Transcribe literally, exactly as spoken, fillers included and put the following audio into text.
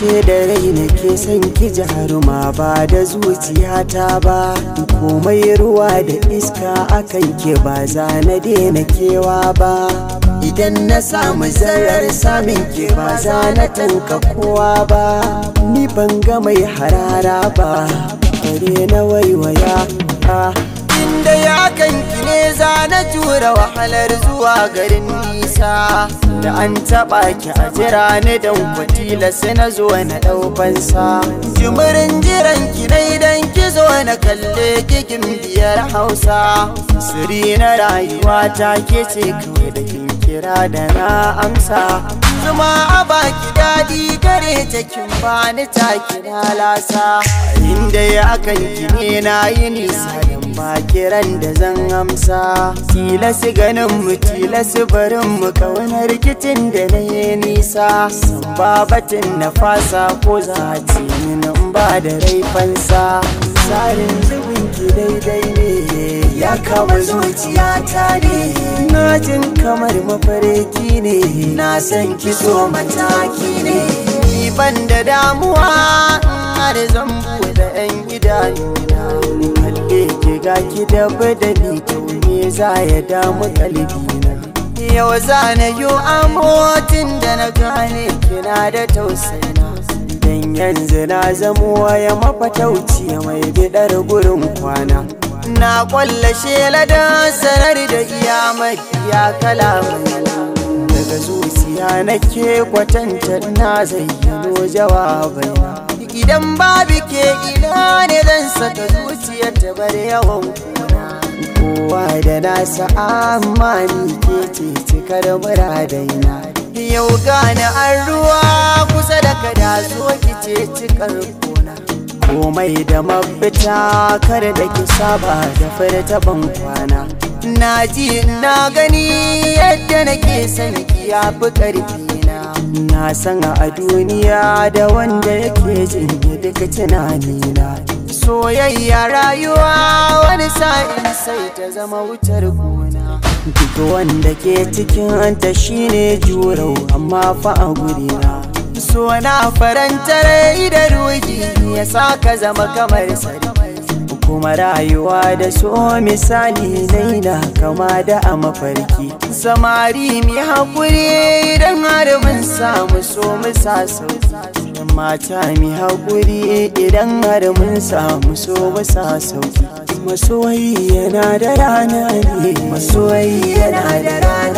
ashe da rai nake son ki jaruma ba da zuciyata ba. Komai ruwa da iska akan ki ba za na daina kewa ba. Idan na samu zarar samin ki ba za na tanka kowa ba. Ni ban ga mai harara ba bare na waiwaya. Inda ya kanki ne za na jura wahalar zuwa garin nisa. Da an taɓa ki a jira ni dan kwatila sai na zo na ɗaukansa. Jimirin jiran ki na idan ki zo na kalle kikin biyar Hausa. Siri na rayuwa ta ke ce kawai da kin kira da na amsa. Zuma a baki daɗi gare ta kin bani ta kira lasa. Inda ya kanki ne na yi nisa ba kiran da zan amsa. Tilasi ganin mu tilasi barin mu kauna rikicin da na yi nisa. San babatin na fasa ko za a ce min ba da raifansa. Tsarin zubin ki daidai ne ya kama zuciyata ne. Na jin kamar mafarki ne na san ki so mataki ne. Ni ban da damuwa har zan buɗe ɗan idanuna. Kalle ki ga ki da badali to me za ya damu kalbina. Yau za na yi amotin da na gane kina da tausayina. Dan yanzu na zamo waya mafatauci mai bidar gurin kwana. Na kwalla shela da sanar da iya mafiya kalamai. Daga zuciya nake kwatanta na zayyano jawabaina. Idan babu ke ina ne zan saka zuciyar ta bar yawan kuna. Kowa da nasa amma ni ke ce cikar muradaina. Yau gane an ruwa kusa da kada zo ki ce cikar kuna. Komai da mafita kar da ki saba da furta ban kwana. Na ji na gani yadda nake son ki yafi ƙarfi na. Na san a duniya da wanda yake jin duka tunanina. Soyayya rayuwa wani sa'in sai ta zama wutar gona. Duk wanda ke cikin ta shine jurau amma fa a gurina. So na faranta rai da ruhi ya sa ka zama kamar sarki. Kuma rayuwa da so misali naina kama da a mafarki. Samari mi haƙuri idan har mun samu so mu sa sauki. Mata mi haƙuri idan har mun samu so mu sa sauki. Masoyi yana da rana ne, masoyi yana da rana.